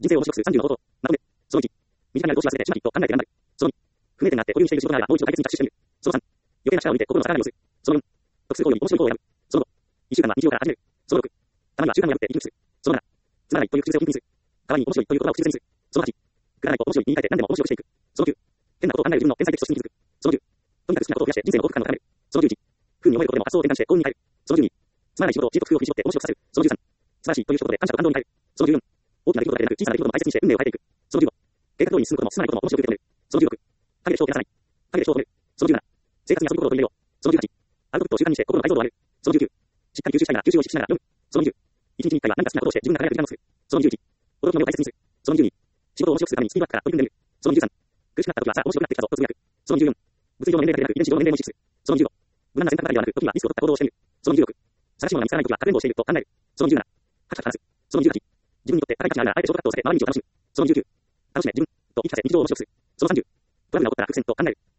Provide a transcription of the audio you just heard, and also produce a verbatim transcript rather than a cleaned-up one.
人生を面白くするさんじゅうの方法。まとめ。そのいち。身近なる動詞はすべて主な意と考えて選んだ。そのに。不明点があって保留している仕事があればもう一度解決に着手してみる。そのさん。余計な力を抜いて心の逆らいをする。そのよん。得する方より面白い方を選ぶ。そのご。いっしゅうかんは日常から始める。そのろく。たまには習慣を破って息抜きする。そのなな。つまらないという口癖を禁止にする。代わりに面白いという言葉を口癖にする。そのはち。くだらないと面白いに言い換えて何でも面白くしていく。そのきゅう。変なことを考える自分の天才的素質に気づく。そのじゅう。とにかく好きなことを増やして人生の幸福感を高める。そのじゅういち。不運に思えることでも発想を転換して幸運に変える。そのじゅうに。つまらない仕事をじっと工夫を振り絞って面白くさせる。そのじゅうさん。素晴らしいという一言で感謝と感動に変える。そのじゅうよん。大きな出来事だけでなく小さな出来事も大切にして運命を変えていく。そのじゅうご。計画通りに進むことも進まないことも面白く受け止める。そのじゅうろく。影で人を照らさない。影で人を褒める。そのじゅうなな。生活に遊ぶことを取り入れよう。そのじゅうはち。アウトプットを習慣にして心の解像度を上げる。そのじゅうきゅう。しっかり吸収したいなら吸収を意識しながら読む。そのにじゅう。一日に一回は何か好きなことをして自分が輝く時間を作る。そのにじゅういち。驚きの目を大切にする。そのにじゅうに。仕事を面白くするためにスキルバックから取り組んでみる。そのにじゅうさん。苦しくなった時はさあ面白くなってきたぞとつぶやく。そのにじゅうよん。物理上の年齢だけでなく遺伝子上の年齢も意識する。そのにじゅうご。無難な選択ばかりではなく時にはリスクを取った行動をしてみる。そのにじゅうろく。探し物が見つからない時はかくれんぼをしていると考える。そのにじゅうなな。はちはち話す。そのにじゅうはち。自分にとって高い価値があるならあえてショートカットを避け周り道を楽しむ。そのにじゅうきゅう。楽しめ自分と言い聞かせ日常を面白くする。そのさんじゅう。トラブルが起こったら伏線と考える。